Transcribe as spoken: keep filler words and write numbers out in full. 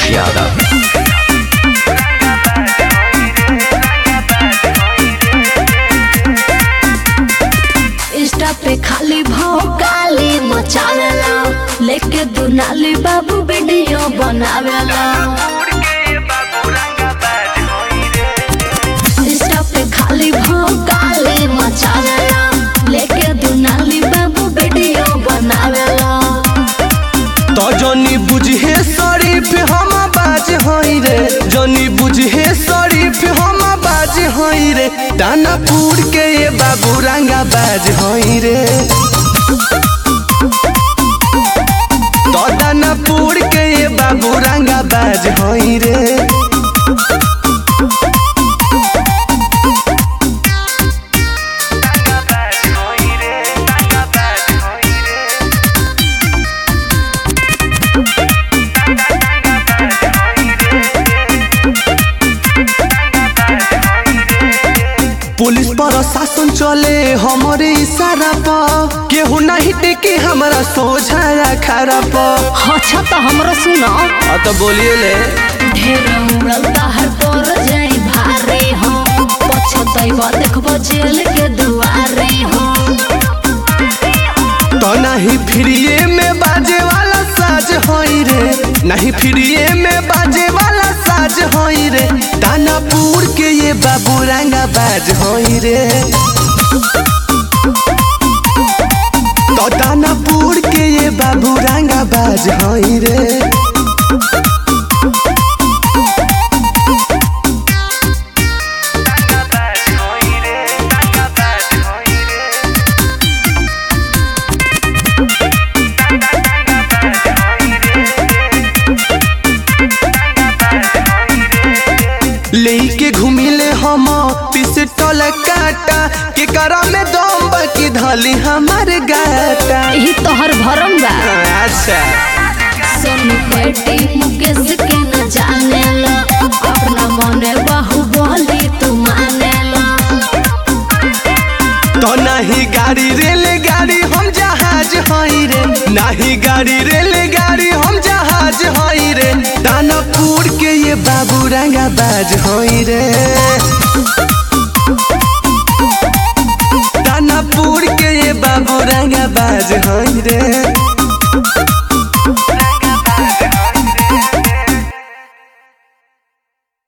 Yadav. Insta पे खाली भौकाली मचावेला, लेके दुनाली बाबू वीडियो बनावेला। इंस्टा पे खाली भौकाली मचावेला, लेके दुनाली बाबू वीडियो बनावेला। तो जनी बुझे शरीफ हम बाज हई रे, जनी बुझे शरीफ हम बाज हई रे, दानापुर के ये बाबू रंगा बाज हई रे। तो दानापुर के ये बाबू रंगा बाज हई रे। पुलिस प्रशासन चले हमारे इशारा पर, केहू नहीं टेके हमारा सोझाया खरा पर। अच्छा तो हमरो सुनो, हाँ तो बोलिए ले। ढेर उड़ल ताहर पर जाई भारे हो, पछतैबा देखबो जेल के दुआरे हो। तो नहीं फ्रीए में बाजे वाला साज होई रे, नहीं फ्रीए में बाजे वाला साज होई रे, दानापुर के ये बाबू रंगा बाज होई रे। तो दानापुर के ये बाबू रंगा बाज होई रे। लेके घूमिले हम पिस्टल काटा, के करा में दम बाकी धली हमारे गाटा। यही तोहर भरम बा। अच्छा सोनू बेटी मुकेश के न जाने ला, अपना मने बाहुबली तू माने ला। तो नहीं गाड़ी रेल गाड़ी हम जहाज हई रे, नहीं गाड़ी रेल गाड़ी हम जहाज हई रे, दानापुर के ये बाबू रंगा बाज हई रे। दानापुर के ये बाबू रंगा बाज हई रे।